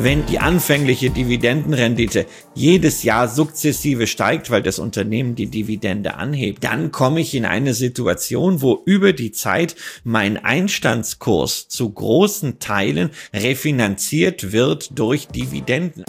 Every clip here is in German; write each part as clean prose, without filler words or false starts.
Wenn die anfängliche Dividendenrendite jedes Jahr sukzessive steigt, weil das Unternehmen die Dividende anhebt, dann komme ich in eine Situation, wo über die Zeit mein Einstandskurs zu großen Teilen refinanziert wird durch Dividenden.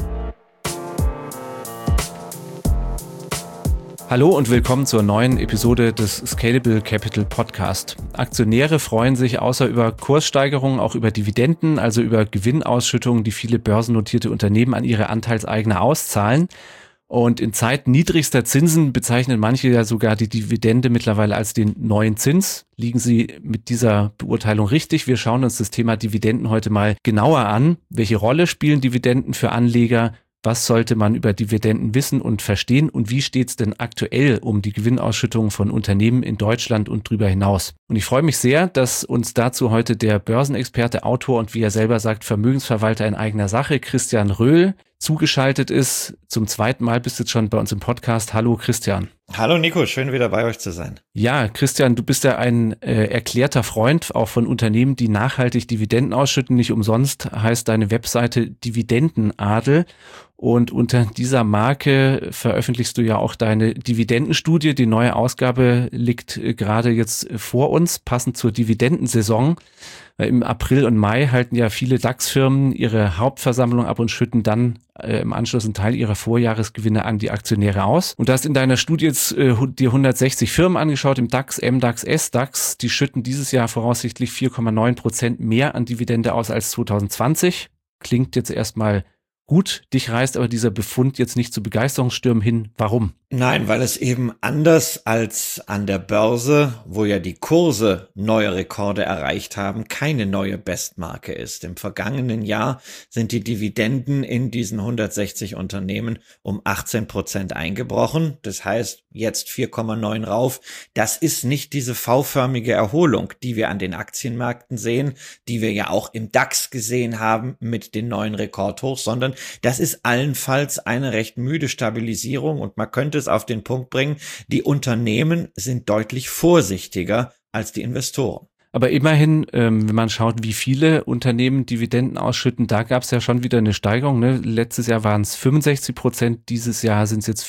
Hallo und willkommen zur neuen Episode des Scalable Capital Podcast. Aktionäre freuen sich außer über Kurssteigerungen auch über Dividenden, also über Gewinnausschüttungen, die viele börsennotierte Unternehmen an ihre Anteilseigner auszahlen. Und in Zeiten niedrigster Zinsen bezeichnen manche ja sogar die Dividende mittlerweile als den neuen Zins. Liegen Sie mit dieser Beurteilung richtig? Wir schauen uns das Thema Dividenden heute mal genauer an. Welche Rolle spielen Dividenden für Anleger? Was sollte man über Dividenden wissen und verstehen und wie steht es denn aktuell um die Gewinnausschüttung von Unternehmen in Deutschland und darüber hinaus? Und ich freue mich sehr, dass uns dazu heute der Börsenexperte, Autor und wie er selber sagt, Vermögensverwalter in eigener Sache, Christian Röhl, zugeschaltet ist. Zum zweiten Mal bist du jetzt schon bei uns im Podcast. Hallo Christian. Hallo Nico, schön wieder bei euch zu sein. Ja, Christian, du bist ja ein erklärter Freund auch von Unternehmen, die nachhaltig Dividenden ausschütten. Nicht umsonst heißt deine Webseite Dividendenadel. Und unter dieser Marke veröffentlichst du ja auch deine Dividendenstudie. Die neue Ausgabe liegt gerade jetzt vor uns, passend zur Dividendensaison. Im April und Mai halten ja viele DAX-Firmen ihre Hauptversammlung ab und schütten dann im Anschluss einen Teil ihrer Vorjahresgewinne an die Aktionäre aus. Und du hast in deiner Studie jetzt dir 160 Firmen angeschaut, im DAX, MDAX, SDAX. Die schütten dieses Jahr voraussichtlich 4,9% mehr an Dividende aus als 2020. Klingt jetzt erstmal gut, dich reißt aber dieser Befund jetzt nicht zu Begeisterungsstürmen hin. Warum? Nein, weil es eben anders als an der Börse, wo ja die Kurse neue Rekorde erreicht haben, keine neue Bestmarke ist. Im vergangenen Jahr sind die Dividenden in diesen 160 Unternehmen um 18% eingebrochen. Das heißt, jetzt 4,9 rauf. Das ist nicht diese V-förmige Erholung, die wir an den Aktienmärkten sehen, die wir ja auch im DAX gesehen haben mit den neuen Rekordhochs, sondern das ist allenfalls eine recht müde Stabilisierung und man könnte auf den Punkt bringen, die Unternehmen sind deutlich vorsichtiger als die Investoren. Aber immerhin, wenn man schaut, wie viele Unternehmen Dividenden ausschütten, da gab es ja schon wieder eine Steigerung. Ne? Letztes Jahr waren es 65%, dieses Jahr sind es jetzt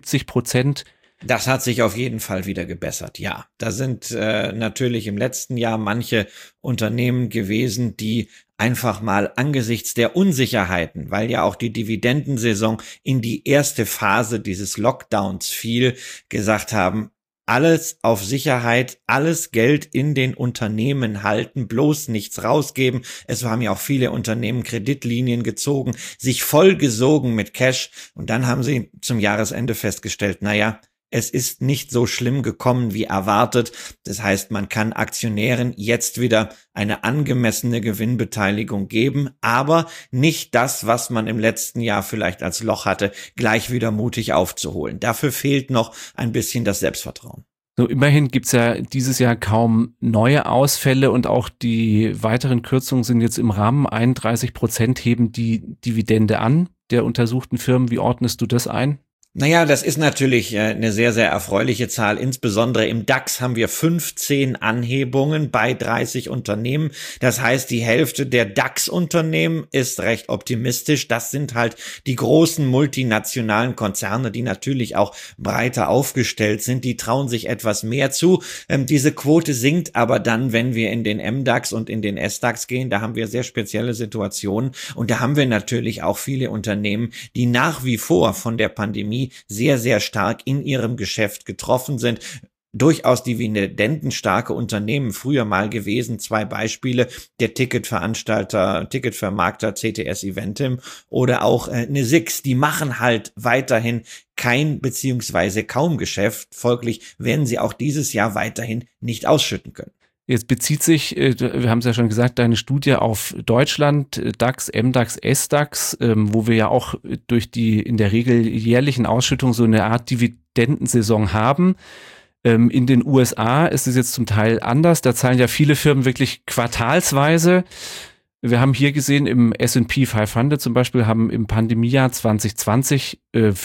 75%. Das hat sich auf jeden Fall wieder gebessert, ja. Da sind natürlich im letzten Jahr manche Unternehmen gewesen, die einfach mal angesichts der Unsicherheiten, weil ja auch die Dividendensaison in die erste Phase dieses Lockdowns fiel, gesagt haben, alles auf Sicherheit, alles Geld in den Unternehmen halten, bloß nichts rausgeben. Es haben ja auch viele Unternehmen Kreditlinien gezogen, sich vollgesogen mit Cash und dann haben sie zum Jahresende festgestellt, naja, es ist nicht so schlimm gekommen wie erwartet. Das heißt, man kann Aktionären jetzt wieder eine angemessene Gewinnbeteiligung geben, aber nicht das, was man im letzten Jahr vielleicht als Loch hatte, gleich wieder mutig aufzuholen. Dafür fehlt noch ein bisschen das Selbstvertrauen. So, immerhin gibt's ja dieses Jahr kaum neue Ausfälle und auch die weiteren Kürzungen sind jetzt im Rahmen. 31% heben die Dividende an der untersuchten Firmen. Wie ordnest du das ein? Naja, das ist natürlich eine sehr, sehr erfreuliche Zahl. Insbesondere im DAX haben wir 15 Anhebungen bei 30 Unternehmen. Das heißt, die Hälfte der DAX-Unternehmen ist recht optimistisch. Das sind halt die großen multinationalen Konzerne, die natürlich auch breiter aufgestellt sind. Die trauen sich etwas mehr zu. Diese Quote sinkt aber dann, wenn wir in den MDAX und in den SDAX gehen. Da haben wir sehr spezielle Situationen. Und da haben wir natürlich auch viele Unternehmen, die nach wie vor von der Pandemie sehr, sehr stark in ihrem Geschäft getroffen sind. Durchaus dividendenstarke Unternehmen früher mal gewesen. 2 Beispiele, der Ticketvermarkter CTS Eventim oder auch eine SIX. Die machen halt weiterhin kein beziehungsweise kaum Geschäft. Folglich werden sie auch dieses Jahr weiterhin nicht ausschütten können. Jetzt bezieht sich, wir haben es ja schon gesagt, deine Studie auf Deutschland, DAX, MDAX, SDAX, wo wir ja auch durch die in der Regel jährlichen Ausschüttung so eine Art Dividendensaison haben. In den USA ist es jetzt zum Teil anders. Da zahlen ja viele Firmen wirklich quartalsweise. Wir haben hier gesehen, im S&P 500 zum Beispiel haben im Pandemiejahr 2020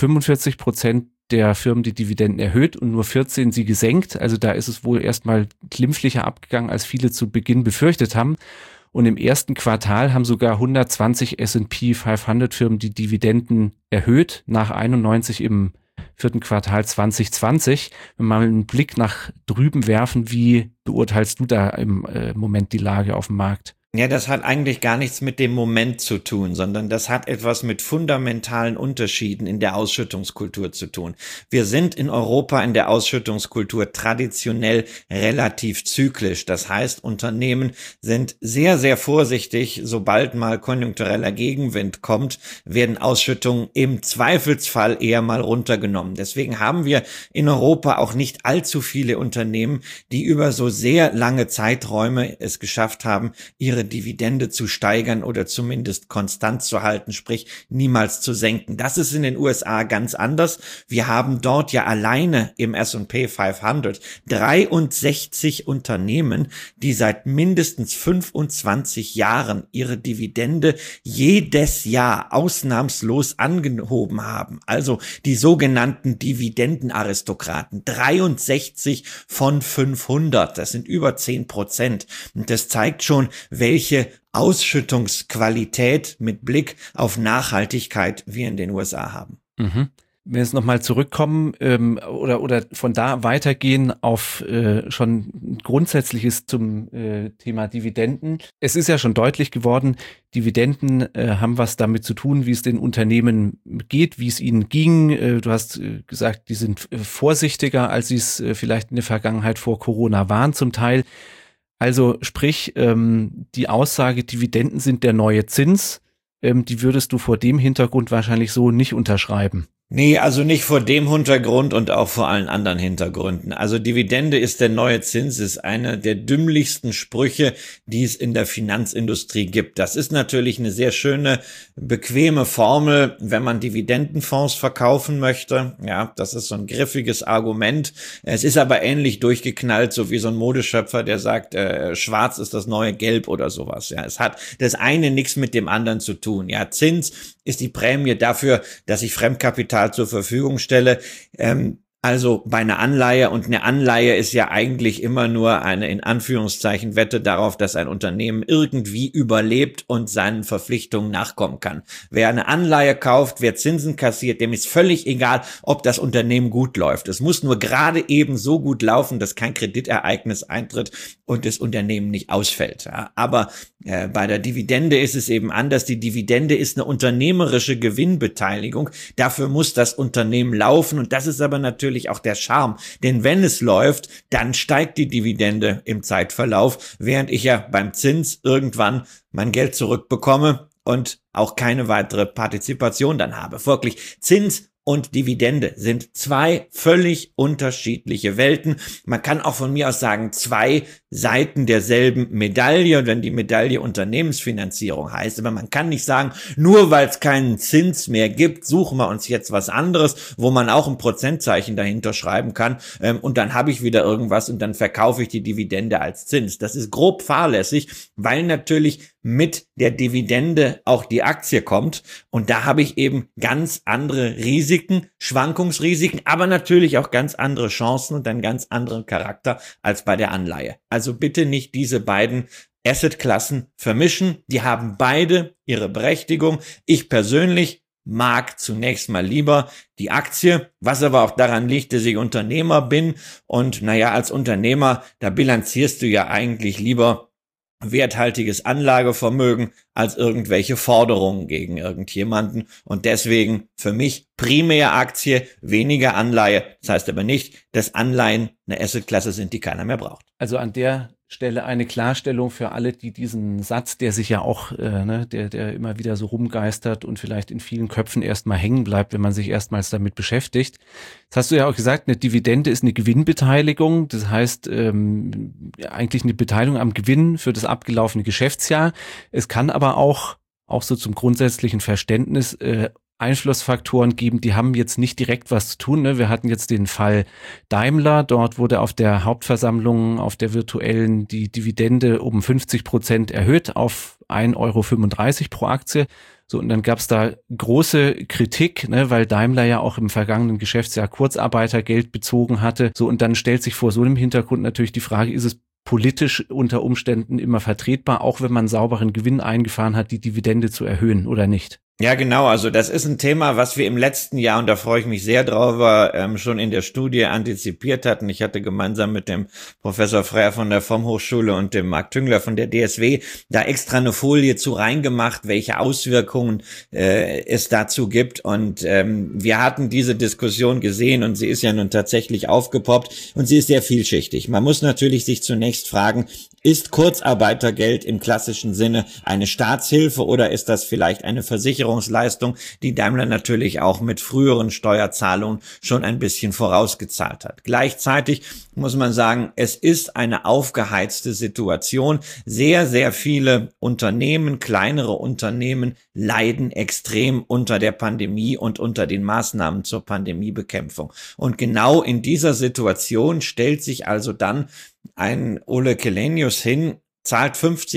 45% der Firmen die Dividenden erhöht und nur 14 sie gesenkt. Also da ist es wohl erstmal glimpflicher abgegangen, als viele zu Beginn befürchtet haben. Und im ersten Quartal haben sogar 120 S&P 500 Firmen die Dividenden erhöht, nach 91 im vierten Quartal 2020. Wenn wir mal einen Blick nach drüben werfen, wie beurteilst du da im Moment die Lage auf dem Markt? Ja, das hat eigentlich gar nichts mit dem Moment zu tun, sondern das hat etwas mit fundamentalen Unterschieden in der Ausschüttungskultur zu tun. Wir sind in Europa in der Ausschüttungskultur traditionell relativ zyklisch. Das heißt, Unternehmen sind sehr, sehr vorsichtig. Sobald mal konjunktureller Gegenwind kommt, werden Ausschüttungen im Zweifelsfall eher mal runtergenommen. Deswegen haben wir in Europa auch nicht allzu viele Unternehmen, die über so sehr lange Zeiträume es geschafft haben, ihre Dividende zu steigern oder zumindest konstant zu halten, sprich niemals zu senken. Das ist in den USA ganz anders. Wir haben dort ja alleine im S&P 500 63 Unternehmen, die seit mindestens 25 Jahren ihre Dividende jedes Jahr ausnahmslos angehoben haben. Also die sogenannten Dividendenaristokraten. 63 von 500. Das sind über 10%. Und das zeigt schon, welche Ausschüttungsqualität mit Blick auf Nachhaltigkeit wir in den USA haben. Mhm. Wenn wir jetzt nochmal zurückkommen oder von da weitergehen auf schon Grundsätzliches zum Thema Dividenden. Es ist ja schon deutlich geworden, Dividenden haben was damit zu tun, wie es den Unternehmen geht, wie es ihnen ging. Du hast gesagt, die sind vorsichtiger, als sie es vielleicht in der Vergangenheit vor Corona waren zum Teil. Also sprich, die Aussage, Dividenden sind der neue Zins, die würdest du vor dem Hintergrund wahrscheinlich so nicht unterschreiben. Nee, also nicht vor dem Hintergrund und auch vor allen anderen Hintergründen. Also Dividende ist der neue Zins, ist einer der dümmlichsten Sprüche, die es in der Finanzindustrie gibt. Das ist natürlich eine sehr schöne, bequeme Formel, wenn man Dividendenfonds verkaufen möchte. Ja, das ist so ein griffiges Argument. Es ist aber ähnlich durchgeknallt, so wie so ein Modeschöpfer, der sagt, schwarz ist das neue Gelb oder sowas. Ja, es hat das eine nichts mit dem anderen zu tun. Ja, Zins ist die Prämie dafür, dass ich Fremdkapital zur Verfügung stelle. Also bei einer Anleihe, und eine Anleihe ist ja eigentlich immer nur eine in Anführungszeichen Wette darauf, dass ein Unternehmen irgendwie überlebt und seinen Verpflichtungen nachkommen kann. Wer eine Anleihe kauft, wer Zinsen kassiert, dem ist völlig egal, ob das Unternehmen gut läuft. Es muss nur gerade eben so gut laufen, dass kein Kreditereignis eintritt und das Unternehmen nicht ausfällt. Ja, aber bei der Dividende ist es eben anders. Die Dividende ist eine unternehmerische Gewinnbeteiligung. Dafür muss das Unternehmen laufen, und das ist aber natürlich auch der Charme. Denn wenn es läuft, dann steigt die Dividende im Zeitverlauf, während ich ja beim Zins irgendwann mein Geld zurückbekomme und auch keine weitere Partizipation dann habe. Folglich, Zins und Dividende sind zwei völlig unterschiedliche Welten. Man kann auch von mir aus sagen, zwei Seiten derselben Medaille, wenn die Medaille Unternehmensfinanzierung heißt. Aber man kann nicht sagen, nur weil es keinen Zins mehr gibt, suchen wir uns jetzt was anderes, wo man auch ein Prozentzeichen dahinter schreiben kann, und dann habe ich wieder irgendwas und dann verkaufe ich die Dividende als Zins. Das ist grob fahrlässig, weil natürlich mit der Dividende auch die Aktie kommt, und da habe ich eben ganz andere Risiken, Schwankungsrisiken, aber natürlich auch ganz andere Chancen und einen ganz anderen Charakter als bei der Anleihe. Also bitte nicht diese beiden Assetklassen vermischen. Die haben beide ihre Berechtigung. Ich persönlich mag zunächst mal lieber die Aktie, was aber auch daran liegt, dass ich Unternehmer bin, und naja, als Unternehmer, da bilanzierst du ja eigentlich lieber werthaltiges Anlagevermögen als irgendwelche Forderungen gegen irgendjemanden, und deswegen für mich primär Aktie, weniger Anleihe. Das heißt aber nicht, dass Anleihen eine Assetklasse sind, die keiner mehr braucht. Also an der Stelle eine Klarstellung für alle, die diesen Satz, der sich ja auch, der immer wieder so rumgeistert und vielleicht in vielen Köpfen erstmal hängen bleibt, wenn man sich erstmals damit beschäftigt. Das hast du ja auch gesagt, eine Dividende ist eine Gewinnbeteiligung. Das heißt, eigentlich eine Beteiligung am Gewinn für das abgelaufene Geschäftsjahr. Es kann aber auch so zum grundsätzlichen Verständnis, Einflussfaktoren geben, die haben jetzt nicht direkt was zu tun. Ne? Wir hatten jetzt den Fall Daimler, dort wurde auf der Hauptversammlung, auf der virtuellen, die Dividende um 50% erhöht auf 1,35 € pro Aktie. So, und dann gab es da große Kritik, ne, weil Daimler ja auch im vergangenen Geschäftsjahr Kurzarbeitergeld bezogen hatte. So, und dann stellt sich vor so einem Hintergrund natürlich die Frage, ist es politisch unter Umständen immer vertretbar, auch wenn man sauberen Gewinn eingefahren hat, die Dividende zu erhöhen oder nicht? Ja, genau. Also das ist ein Thema, was wir im letzten Jahr, und da freue ich mich sehr drauf, schon in der Studie antizipiert hatten. Ich hatte gemeinsam mit dem Professor Freyer von der FOM-Hochschule und dem Marc Tüngler von der DSW da extra eine Folie zu reingemacht, welche Auswirkungen es dazu gibt. Und wir hatten diese Diskussion gesehen und sie ist ja nun tatsächlich aufgepoppt und sie ist sehr vielschichtig. Man muss natürlich sich zunächst fragen, ist Kurzarbeitergeld im klassischen Sinne eine Staatshilfe oder ist das vielleicht eine Versicherungsleistung, die Daimler natürlich auch mit früheren Steuerzahlungen schon ein bisschen vorausgezahlt hat? Gleichzeitig muss man sagen, es ist eine aufgeheizte Situation. Sehr, sehr viele Unternehmen, kleinere Unternehmen leiden extrem unter der Pandemie und unter den Maßnahmen zur Pandemiebekämpfung. Und genau in dieser Situation stellt sich also dann ein Ole Källenius hin, zahlt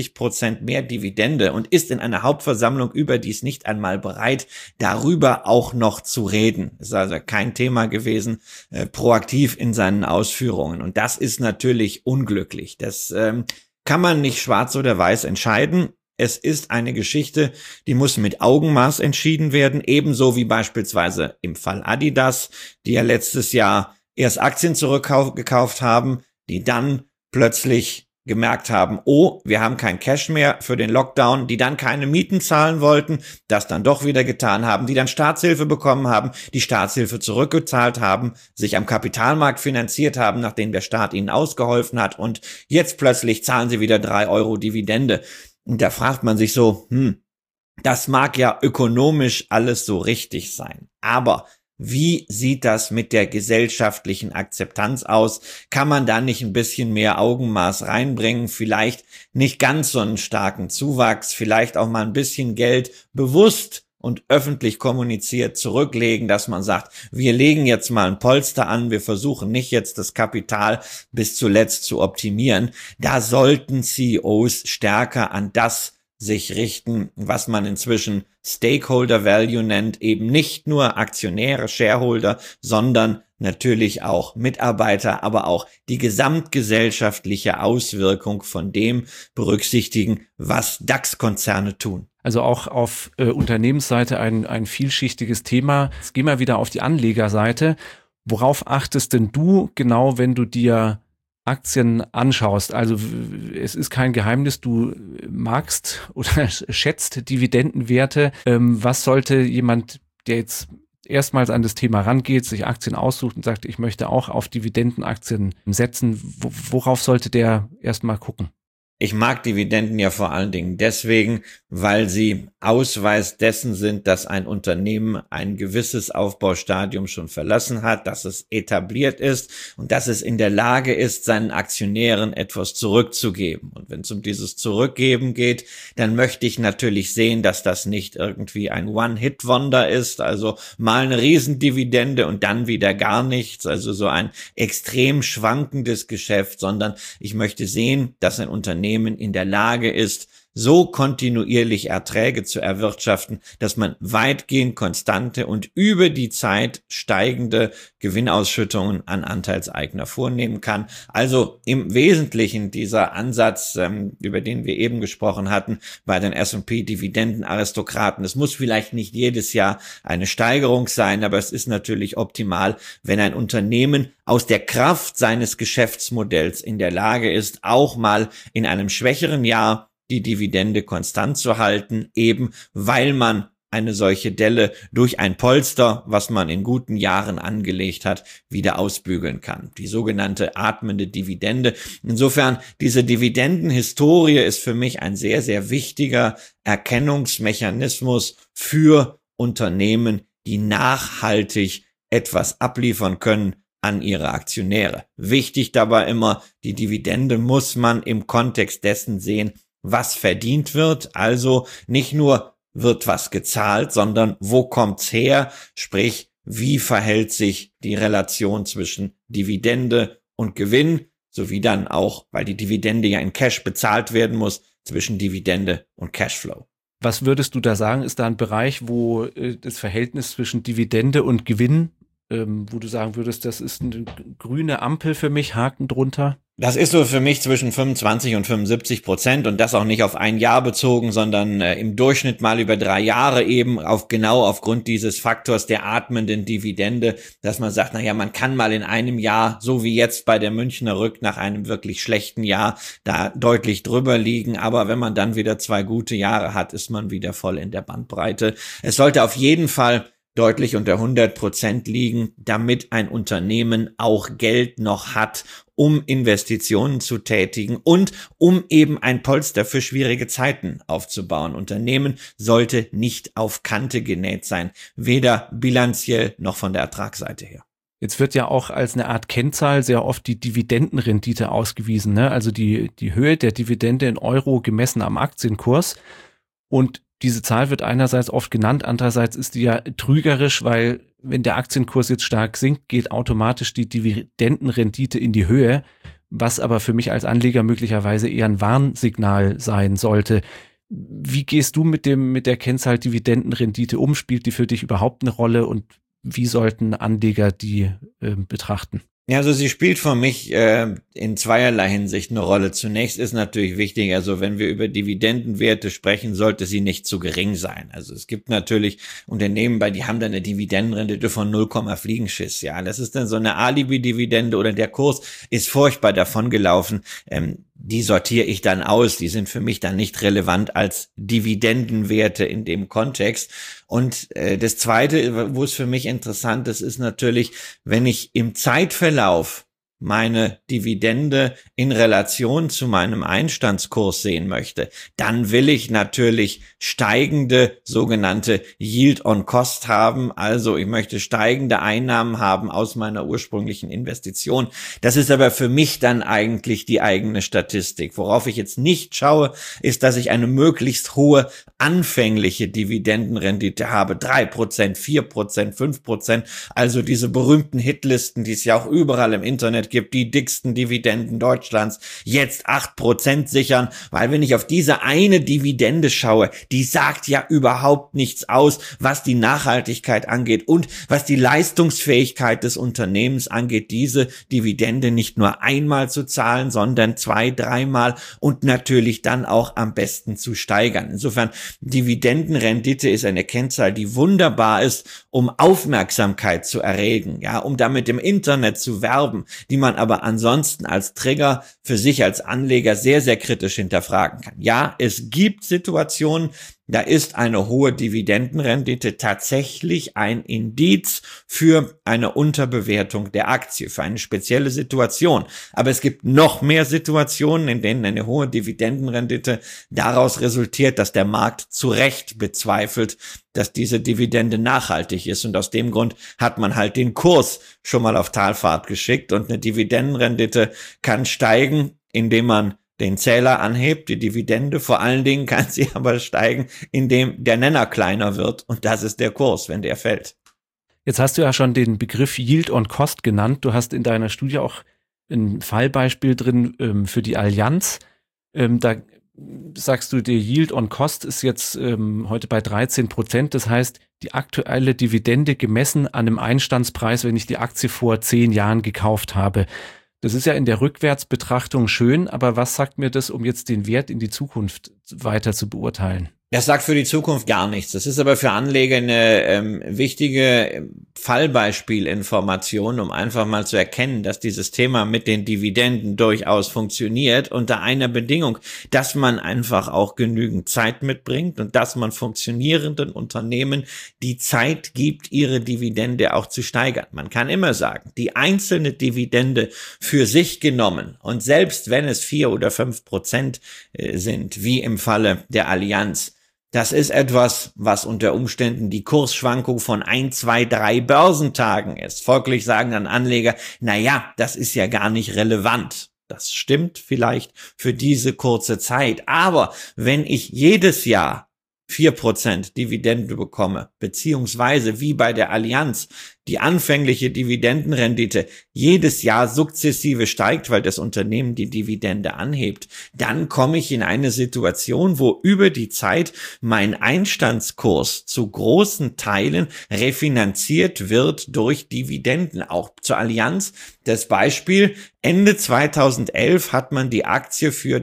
50% mehr Dividende und ist in einer Hauptversammlung überdies nicht einmal bereit, darüber auch noch zu reden. Ist also kein Thema gewesen, proaktiv in seinen Ausführungen. Und das ist natürlich unglücklich. Das kann man nicht schwarz oder weiß entscheiden. Es ist eine Geschichte, die muss mit Augenmaß entschieden werden, ebenso wie beispielsweise im Fall Adidas, die ja letztes Jahr erst Aktien zurückgekauft haben, die dann plötzlich gemerkt haben, oh, wir haben kein Cash mehr für den Lockdown, die dann keine Mieten zahlen wollten, das dann doch wieder getan haben, die dann Staatshilfe bekommen haben, die Staatshilfe zurückgezahlt haben, sich am Kapitalmarkt finanziert haben, nachdem der Staat ihnen ausgeholfen hat und jetzt plötzlich zahlen sie wieder 3 Euro Dividende. Und da fragt man sich so, das mag ja ökonomisch alles so richtig sein, aber wie sieht das mit der gesellschaftlichen Akzeptanz aus? Kann man da nicht ein bisschen mehr Augenmaß reinbringen? Vielleicht nicht ganz so einen starken Zuwachs, vielleicht auch mal ein bisschen Geld bewusst und öffentlich kommuniziert zurücklegen, dass man sagt, wir legen jetzt mal ein Polster an, wir versuchen nicht jetzt das Kapital bis zuletzt zu optimieren. Da sollten CEOs stärker an das sich richten, was man inzwischen Stakeholder Value nennt, eben nicht nur Aktionäre, Shareholder, sondern natürlich auch Mitarbeiter, aber auch die gesamtgesellschaftliche Auswirkung von dem berücksichtigen, was DAX-Konzerne tun. Also auch auf Unternehmensseite ein vielschichtiges Thema. Jetzt gehen wir wieder auf die Anlegerseite. Worauf achtest denn du genau, wenn du dir Aktien anschaust? Also es ist kein Geheimnis, du magst oder schätzt Dividendenwerte. Was sollte jemand, der jetzt erstmals an das Thema rangeht, sich Aktien aussucht und sagt, ich möchte auch auf Dividendenaktien setzen, worauf sollte der erstmal gucken? Ich mag Dividenden ja vor allen Dingen deswegen, weil sie Ausweis dessen sind, dass ein Unternehmen ein gewisses Aufbaustadium schon verlassen hat, dass es etabliert ist und dass es in der Lage ist, seinen Aktionären etwas zurückzugeben. Und wenn es um dieses Zurückgeben geht, dann möchte ich natürlich sehen, dass das nicht irgendwie ein One-Hit-Wonder ist, also mal eine Riesendividende und dann wieder gar nichts, also so ein extrem schwankendes Geschäft, sondern ich möchte sehen, dass ein Unternehmen in der Lage ist, so kontinuierlich Erträge zu erwirtschaften, dass man weitgehend konstante und über die Zeit steigende Gewinnausschüttungen an Anteilseigner vornehmen kann. Also im Wesentlichen dieser Ansatz, über den wir eben gesprochen hatten, bei den S&P-Dividendenaristokraten. Es muss vielleicht nicht jedes Jahr eine Steigerung sein, aber es ist natürlich optimal, wenn ein Unternehmen aus der Kraft seines Geschäftsmodells in der Lage ist, auch mal in einem schwächeren Jahr die Dividende konstant zu halten, eben weil man eine solche Delle durch ein Polster, was man in guten Jahren angelegt hat, wieder ausbügeln kann. Die sogenannte atmende Dividende. Insofern, diese Dividendenhistorie ist für mich ein sehr, sehr wichtiger Erkennungsmechanismus für Unternehmen, die nachhaltig etwas abliefern können an ihre Aktionäre. Wichtig dabei immer, die Dividende muss man im Kontext dessen sehen, was verdient wird, also nicht nur wird was gezahlt, sondern wo kommt's her, sprich, wie verhält sich die Relation zwischen Dividende und Gewinn, sowie dann auch, weil die Dividende ja in Cash bezahlt werden muss, zwischen Dividende und Cashflow. Was würdest du da sagen, ist da ein Bereich, wo das Verhältnis zwischen Dividende und Gewinn wo du sagen würdest, das ist eine grüne Ampel für mich, Haken drunter? Das ist so für mich zwischen 25 und 75% und das auch nicht auf ein Jahr bezogen, sondern im Durchschnitt mal über 3 Jahre eben genau aufgrund dieses Faktors der atmenden Dividende, dass man sagt, naja, man kann mal in einem Jahr, so wie jetzt bei der Münchner Rück nach einem wirklich schlechten Jahr, da deutlich drüber liegen, aber wenn man dann wieder 2 gute Jahre hat, ist man wieder voll in der Bandbreite. Es sollte auf jeden Fall deutlich unter 100% liegen, damit ein Unternehmen auch Geld noch hat, um Investitionen zu tätigen und um eben ein Polster für schwierige Zeiten aufzubauen. Unternehmen sollte nicht auf Kante genäht sein, weder bilanziell noch von der Ertragsseite her. Jetzt wird ja auch als eine Art Kennzahl sehr oft die Dividendenrendite ausgewiesen, ne? Also die Höhe der Dividende in Euro gemessen am Aktienkurs. Und diese Zahl wird einerseits oft genannt, andererseits ist die ja trügerisch, weil wenn der Aktienkurs jetzt stark sinkt, geht automatisch die Dividendenrendite in die Höhe, was aber für mich als Anleger möglicherweise eher ein Warnsignal sein sollte. Wie gehst du mit der Kennzahl Dividendenrendite um? Spielt die für dich überhaupt eine Rolle und wie sollten Anleger die betrachten? Ja, also sie spielt für mich in zweierlei Hinsicht eine Rolle. Zunächst ist natürlich wichtig, also wenn wir über Dividendenwerte sprechen, sollte sie nicht zu gering sein. Also es gibt natürlich Unternehmen, die haben dann eine Dividendenrendite von 0, Fliegenschiss. Ja, das ist dann so eine Alibi-Dividende oder der Kurs ist furchtbar davongelaufen. Die sortiere ich dann aus. Die sind für mich dann nicht relevant als Dividendenwerte in dem Kontext. Und das Zweite, wo es für mich interessant ist, ist natürlich, wenn ich im Zeitverlauf meine Dividende in Relation zu meinem Einstandskurs sehen möchte, dann will ich natürlich steigende sogenannte Yield on Cost haben. Also ich möchte steigende Einnahmen haben aus meiner ursprünglichen Investition. Das ist aber für mich dann eigentlich die eigene Statistik. Worauf ich jetzt nicht schaue, ist, dass ich eine möglichst hohe anfängliche Dividendenrendite habe. 3%, 4%, 5%. Also diese berühmten Hitlisten, die es ja auch überall im Internet gibt, die dicksten Dividenden Deutschlands, jetzt 8% sichern, weil wenn ich auf diese eine Dividende schaue, die sagt ja überhaupt nichts aus, was die Nachhaltigkeit angeht und was die Leistungsfähigkeit des Unternehmens angeht, diese Dividende nicht nur einmal zu zahlen, sondern 2-, 3-mal und natürlich dann auch am besten zu steigern. Insofern, Dividendenrendite ist eine Kennzahl, die wunderbar ist, um Aufmerksamkeit zu erregen, ja, um damit im Internet zu werben, die man aber ansonsten als Trigger für sich als Anleger sehr, sehr kritisch hinterfragen kann. Ja, es gibt Situationen, da ist eine hohe Dividendenrendite tatsächlich ein Indiz für eine Unterbewertung der Aktie, für eine spezielle Situation. Aber es gibt noch mehr Situationen, in denen eine hohe Dividendenrendite daraus resultiert, dass der Markt zu Recht bezweifelt, dass diese Dividende nachhaltig ist. Und aus dem Grund hat man halt den Kurs schon mal auf Talfahrt geschickt. Und eine Dividendenrendite kann steigen, indem man den Zähler anhebt, die Dividende. Vor allen Dingen kann sie aber steigen, indem der Nenner kleiner wird. Und das ist der Kurs, wenn der fällt. Jetzt hast du ja schon den Begriff Yield on Cost genannt. Du hast in deiner Studie auch ein Fallbeispiel drin für die Allianz. Da sagst du, der Yield on Cost ist jetzt heute bei 13%. Das heißt, die aktuelle Dividende gemessen an einem Einstandspreis, wenn ich die Aktie vor 10 Jahren gekauft habe. Das ist ja in der Rückwärtsbetrachtung schön, aber was sagt mir das, um jetzt den Wert in die Zukunft weiter zu beurteilen? Das sagt für die Zukunft gar nichts. Das ist aber für Anleger eine wichtige Fallbeispielinformation, um einfach mal zu erkennen, dass dieses Thema mit den Dividenden durchaus funktioniert unter einer Bedingung, dass man einfach auch genügend Zeit mitbringt und dass man funktionierenden Unternehmen die Zeit gibt, ihre Dividende auch zu steigern. Man kann immer sagen, die einzelne Dividende für sich genommen und selbst wenn es 4 oder 5% sind, wie im Falle der Allianz, das ist etwas, was unter Umständen die Kursschwankung von 1, 2, 3 Börsentagen ist. Folglich sagen dann Anleger, naja, das ist ja gar nicht relevant. Das stimmt vielleicht für diese kurze Zeit. Aber wenn ich jedes Jahr 4% Dividende bekomme, beziehungsweise wie bei der Allianz die anfängliche Dividendenrendite jedes Jahr sukzessive steigt, weil das Unternehmen die Dividende anhebt, dann komme ich in eine Situation, wo über die Zeit mein Einstandskurs zu großen Teilen refinanziert wird durch Dividenden. Auch zur Allianz das Beispiel: Ende 2011 hat man die Aktie für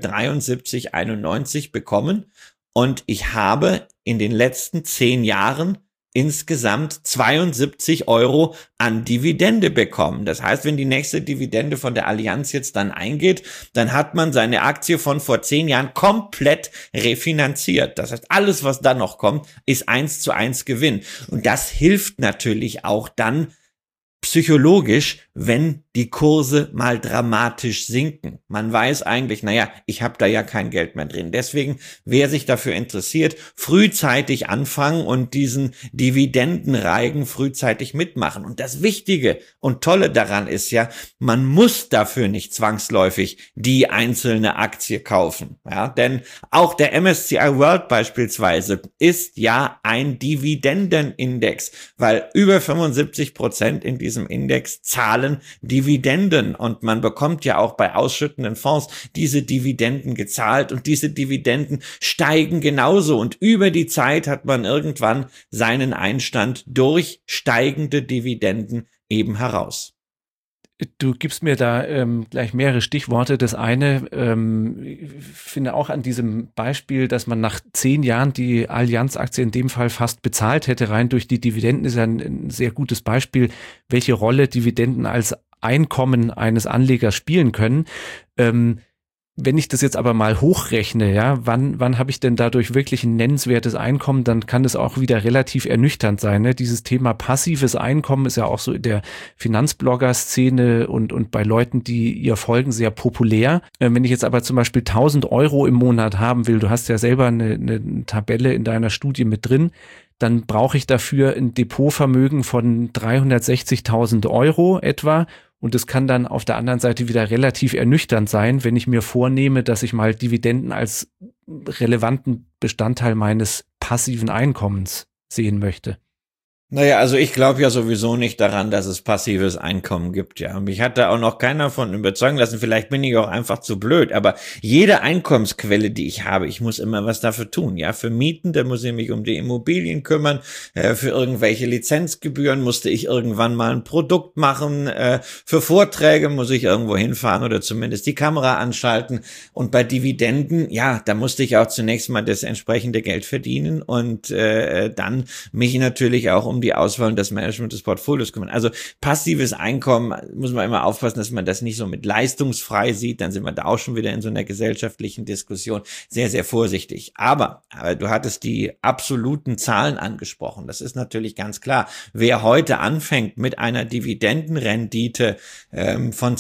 73,91 bekommen und ich habe in den letzten 10 Jahren insgesamt 72 Euro an Dividende bekommen. Das heißt, wenn die nächste Dividende von der Allianz jetzt dann eingeht, dann hat man seine Aktie von vor 10 Jahren komplett refinanziert. Das heißt, alles, was dann noch kommt, ist 1:1 Gewinn. Und das hilft natürlich auch dann psychologisch, wenn die Kurse mal dramatisch sinken. Man weiß eigentlich, naja, ich habe da ja kein Geld mehr drin. Deswegen, wer sich dafür interessiert, frühzeitig anfangen und diesen Dividendenreigen frühzeitig mitmachen. Und das Wichtige und Tolle daran ist ja, man muss dafür nicht zwangsläufig die einzelne Aktie kaufen. Ja, denn auch der MSCI World beispielsweise ist ja ein Dividendenindex, weil über 75% in diesem Index zahlen Dividenden und man bekommt ja auch bei ausschüttenden Fonds diese Dividenden gezahlt und diese Dividenden steigen genauso und über die Zeit hat man irgendwann seinen Einstand durch steigende Dividenden eben heraus. Du gibst mir da gleich mehrere Stichworte. Das eine, ich finde auch an diesem Beispiel, dass man nach 10 Jahren die Allianz-Aktie in dem Fall fast bezahlt hätte, rein durch die Dividenden, ist ein sehr gutes Beispiel, welche Rolle Dividenden als Einkommen eines Anlegers spielen können. Wenn ich das jetzt aber mal hochrechne, ja, wann habe ich denn dadurch wirklich ein nennenswertes Einkommen, dann kann es auch wieder relativ ernüchternd sein. Ne? Dieses Thema passives Einkommen ist ja auch so in der Finanzblogger-Szene und bei Leuten, die ihr folgen, sehr populär. Wenn ich jetzt aber zum Beispiel 1.000 Euro im Monat haben will, du hast ja selber eine Tabelle in deiner Studie mit drin, dann brauche ich dafür ein Depotvermögen von 360.000 Euro etwa. Und es kann dann auf der anderen Seite wieder relativ ernüchternd sein, wenn ich mir vornehme, dass ich mal Dividenden als relevanten Bestandteil meines passiven Einkommens sehen möchte. Naja, also ich glaube ja sowieso nicht daran, dass es passives Einkommen gibt, ja. Mich hat da auch noch keiner von überzeugen lassen. Vielleicht bin ich auch einfach zu blöd, aber jede Einkommensquelle, die ich habe, ich muss immer was dafür tun, ja. Für Mieten, da muss ich mich um die Immobilien kümmern. Für irgendwelche Lizenzgebühren musste ich irgendwann mal ein Produkt machen. Für Vorträge muss ich irgendwo hinfahren oder zumindest die Kamera anschalten. Und bei Dividenden, ja, da musste ich auch zunächst mal das entsprechende Geld verdienen und dann mich natürlich auch um die Auswahl und das Management des Portfolios kümmern. Also passives Einkommen, muss man immer aufpassen, dass man das nicht so mit leistungsfrei sieht, dann sind wir da auch schon wieder in so einer gesellschaftlichen Diskussion sehr, sehr vorsichtig. Aber du hattest die absoluten Zahlen angesprochen, das ist natürlich ganz klar. Wer heute anfängt mit einer Dividendenrendite von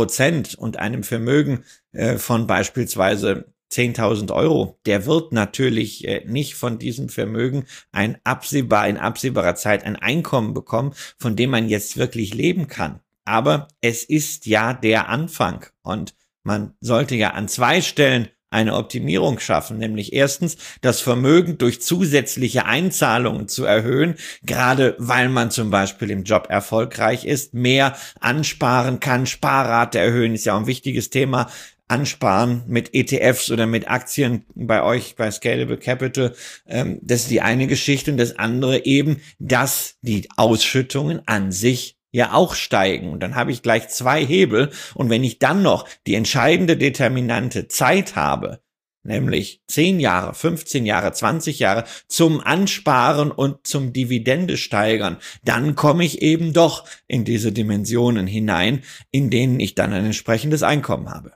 2% und einem Vermögen von beispielsweise 10.000 Euro, der wird natürlich nicht von diesem Vermögen in absehbarer Zeit ein Einkommen bekommen, von dem man jetzt wirklich leben kann. Aber es ist ja der Anfang und man sollte ja an 2 Stellen eine Optimierung schaffen, nämlich erstens das Vermögen durch zusätzliche Einzahlungen zu erhöhen, gerade weil man zum Beispiel im Job erfolgreich ist, mehr ansparen kann, Sparrate erhöhen, ist ja auch ein wichtiges Thema. Ansparen mit ETFs oder mit Aktien bei euch, bei Scalable Capital, das ist die eine Geschichte und das andere eben, dass die Ausschüttungen an sich ja auch steigen und dann habe ich gleich 2 Hebel und wenn ich dann noch die entscheidende Determinante Zeit habe, nämlich 10 Jahre, 15 Jahre, 20 Jahre zum Ansparen und zum Dividende steigern, dann komme ich eben doch in diese Dimensionen hinein, in denen ich dann ein entsprechendes Einkommen habe.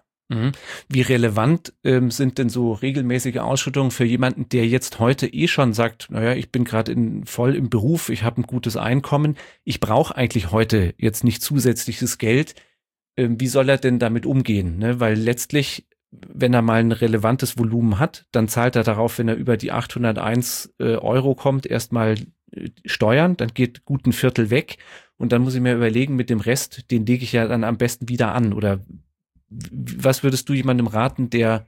Wie relevant sind denn so regelmäßige Ausschüttungen für jemanden, der jetzt heute schon sagt, naja, ich bin gerade voll im Beruf, ich habe ein gutes Einkommen, ich brauche eigentlich heute jetzt nicht zusätzliches Geld. Wie soll er denn damit umgehen? Ne? Weil letztlich, wenn er mal ein relevantes Volumen hat, dann zahlt er darauf, wenn er über die 801 Euro kommt, erstmal Steuern, dann geht gut ein Viertel weg und dann muss ich mir überlegen, mit dem Rest, den lege ich ja dann am besten wieder an oder was würdest du jemandem raten, der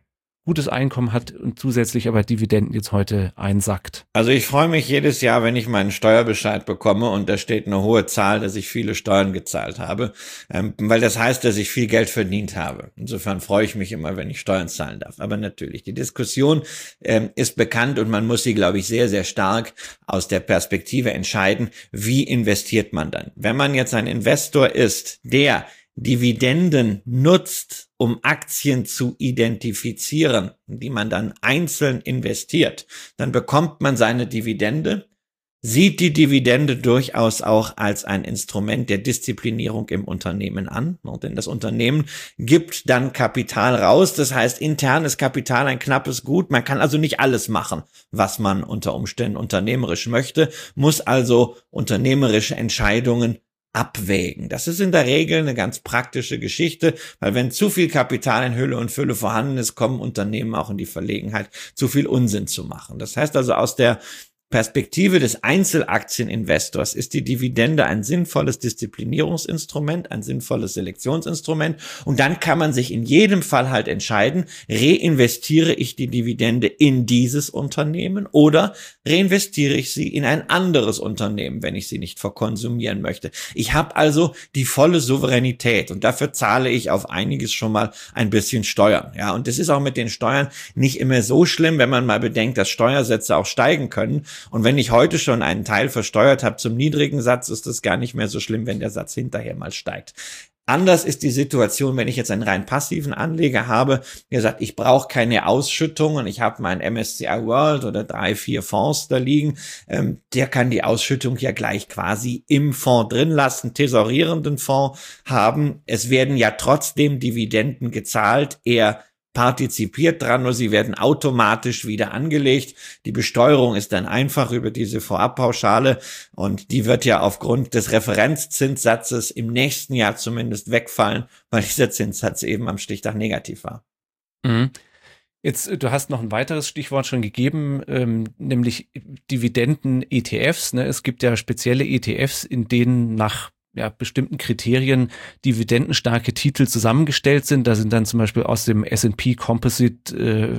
gutes Einkommen hat und zusätzlich aber Dividenden jetzt heute einsackt? Also ich freue mich jedes Jahr, wenn ich meinen Steuerbescheid bekomme und da steht eine hohe Zahl, dass ich viele Steuern gezahlt habe, weil das heißt, dass ich viel Geld verdient habe. Insofern freue ich mich immer, wenn ich Steuern zahlen darf. Aber natürlich, die Diskussion ist bekannt und man muss sie, glaube ich, sehr, sehr stark aus der Perspektive entscheiden, wie investiert man dann. Wenn man jetzt ein Investor ist, der Dividenden nutzt, um Aktien zu identifizieren, die man dann einzeln investiert, dann bekommt man seine Dividende, sieht die Dividende durchaus auch als ein Instrument der Disziplinierung im Unternehmen an, denn das Unternehmen gibt dann Kapital raus, das heißt internes Kapital ein knappes Gut, man kann also nicht alles machen, was man unter Umständen unternehmerisch möchte, muss also unternehmerische Entscheidungen abwägen. Das ist in der Regel eine ganz praktische Geschichte, weil wenn zu viel Kapital in Hülle und Fülle vorhanden ist, kommen Unternehmen auch in die Verlegenheit, zu viel Unsinn zu machen. Das heißt also, aus der Perspektive des Einzelaktieninvestors ist die Dividende ein sinnvolles Disziplinierungsinstrument, ein sinnvolles Selektionsinstrument und dann kann man sich in jedem Fall halt entscheiden, reinvestiere ich die Dividende in dieses Unternehmen oder reinvestiere ich sie in ein anderes Unternehmen, wenn ich sie nicht verkonsumieren möchte. Ich habe also die volle Souveränität und dafür zahle ich auf einiges schon mal ein bisschen Steuern. Ja, und das ist auch mit den Steuern nicht immer so schlimm, wenn man mal bedenkt, dass Steuersätze auch steigen können. Und wenn ich heute schon einen Teil versteuert habe zum niedrigen Satz, ist das gar nicht mehr so schlimm, wenn der Satz hinterher mal steigt. Anders ist die Situation, wenn ich jetzt einen rein passiven Anleger habe, der sagt, ich brauche keine Ausschüttungen, ich habe mein MSCI World oder 3, 4 Fonds da liegen, der kann die Ausschüttung ja gleich quasi im Fonds drin lassen, tesorierenden Fonds haben. Es werden ja trotzdem Dividenden gezahlt, er partizipiert dran, nur sie werden automatisch wieder angelegt. Die Besteuerung ist dann einfach über diese Vorabpauschale und die wird ja aufgrund des Referenzzinssatzes im nächsten Jahr zumindest wegfallen, weil dieser Zinssatz eben am Stichtag negativ war. Mhm. Jetzt, du hast noch ein weiteres Stichwort schon gegeben, nämlich Dividenden-ETFs. Ne? Es gibt ja spezielle ETFs, in denen nach bestimmten Kriterien dividendenstarke Titel zusammengestellt sind. Da sind dann zum Beispiel aus dem S&P Composite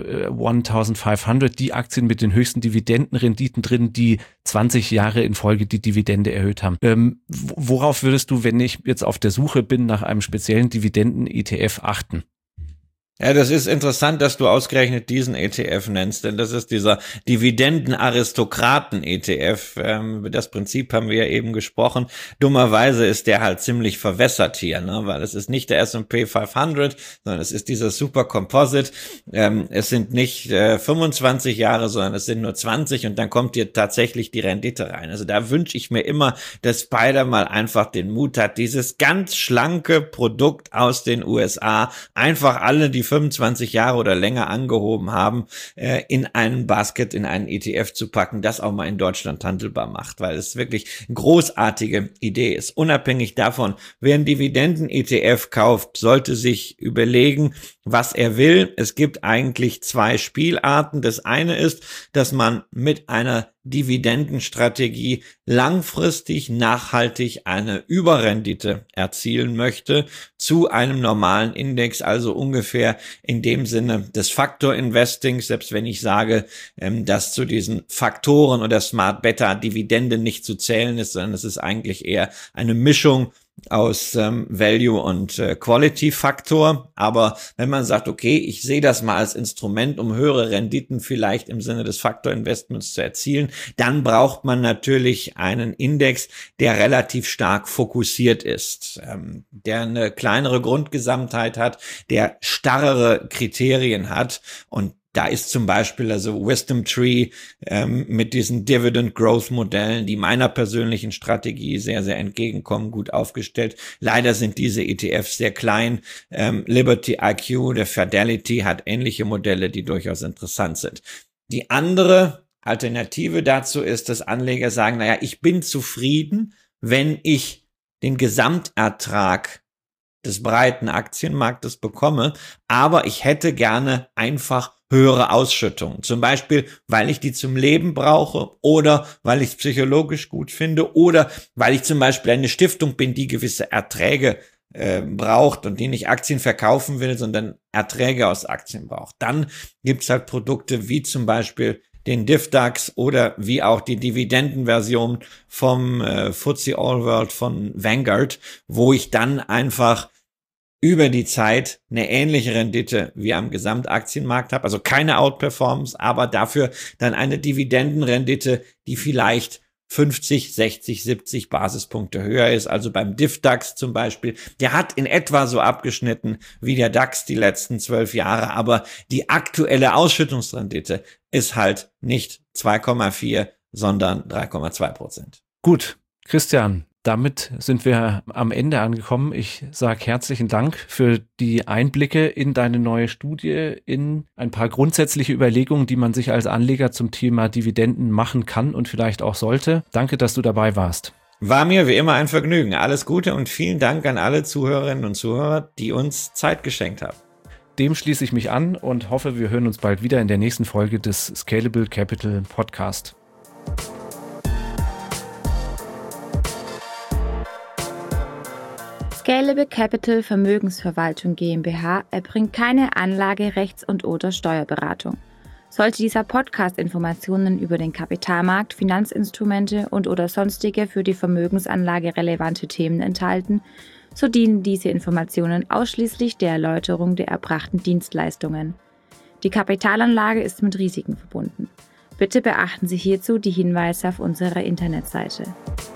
1500 die Aktien mit den höchsten Dividendenrenditen drin, die 20 Jahre in Folge die Dividende erhöht haben. Worauf würdest du, wenn ich jetzt auf der Suche bin nach einem speziellen Dividenden-ETF, achten? Ja, das ist interessant, dass du ausgerechnet diesen ETF nennst, denn das ist dieser Dividenden-Aristokraten-ETF. Über das Prinzip haben wir ja eben gesprochen. Dummerweise ist der halt ziemlich verwässert hier, ne? Weil es ist nicht der S&P 500, sondern es ist dieser Super Composite. Es sind nicht 25 Jahre, sondern es sind nur 20 und dann kommt hier tatsächlich die Rendite rein. Also da wünsche ich mir immer, dass Spider mal einfach den Mut hat, dieses ganz schlanke Produkt aus den USA, einfach alle, die 25 Jahre oder länger angehoben haben, in einen Basket, in einen ETF zu packen, das auch mal in Deutschland handelbar macht, weil es wirklich eine großartige Idee ist. Unabhängig davon, wer einen Dividenden-ETF kauft, sollte sich überlegen, was er will. Es gibt eigentlich 2 Spielarten. Das eine ist, dass man mit einer Dividendenstrategie langfristig nachhaltig eine Überrendite erzielen möchte zu einem normalen Index, also ungefähr in dem Sinne des Faktor-Investings, selbst wenn ich sage, dass zu diesen Faktoren oder Smart Beta Dividende nicht zu zählen ist, sondern es ist eigentlich eher eine Mischung aus Value und Quality-Faktor. Aber wenn man sagt, okay, ich sehe das mal als Instrument, um höhere Renditen vielleicht im Sinne des Faktor-Investments zu erzielen, dann braucht man natürlich einen Index, der relativ stark fokussiert ist, der eine kleinere Grundgesamtheit hat, der starrere Kriterien hat und da ist zum Beispiel also Wisdom Tree mit diesen Dividend Growth Modellen, die meiner persönlichen Strategie sehr, sehr entgegenkommen, gut aufgestellt. Leider sind diese ETFs sehr klein. Liberty IQ, der Fidelity hat ähnliche Modelle, die durchaus interessant sind. Die andere Alternative dazu ist, dass Anleger sagen, naja, ich bin zufrieden, wenn ich den Gesamtertrag des breiten Aktienmarktes bekomme, aber ich hätte gerne einfach höhere Ausschüttungen. Zum Beispiel, weil ich die zum Leben brauche oder weil ich es psychologisch gut finde oder weil ich zum Beispiel eine Stiftung bin, die gewisse Erträge braucht und die nicht Aktien verkaufen will, sondern Erträge aus Aktien braucht. Dann gibt's halt Produkte wie zum Beispiel den DIVDAX oder wie auch die Dividendenversion vom FTSE All World von Vanguard, wo ich dann einfach über die Zeit eine ähnliche Rendite wie am Gesamtaktienmarkt habe. Also keine Outperformance, aber dafür dann eine Dividendenrendite, die vielleicht 50, 60, 70 Basispunkte höher ist. Also beim DIVDAX zum Beispiel, der hat in etwa so abgeschnitten wie der DAX die letzten 12 Jahre, aber die aktuelle Ausschüttungsrendite ist halt nicht 2,4, sondern 3,2%. Gut, Christian, damit sind wir am Ende angekommen. Ich sage herzlichen Dank für die Einblicke in deine neue Studie, in ein paar grundsätzliche Überlegungen, die man sich als Anleger zum Thema Dividenden machen kann und vielleicht auch sollte. Danke, dass du dabei warst. War mir wie immer ein Vergnügen. Alles Gute und vielen Dank an alle Zuhörerinnen und Zuhörer, die uns Zeit geschenkt haben. Dem schließe ich mich an und hoffe, wir hören uns bald wieder in der nächsten Folge des Scalable Capital Podcast. Scalable Capital Vermögensverwaltung GmbH erbringt keine Anlage-, Rechts- und/oder Steuerberatung. Sollte dieser Podcast Informationen über den Kapitalmarkt, Finanzinstrumente und/oder sonstige für die Vermögensanlage relevante Themen enthalten, so dienen diese Informationen ausschließlich der Erläuterung der erbrachten Dienstleistungen. Die Kapitalanlage ist mit Risiken verbunden. Bitte beachten Sie hierzu die Hinweise auf unserer Internetseite.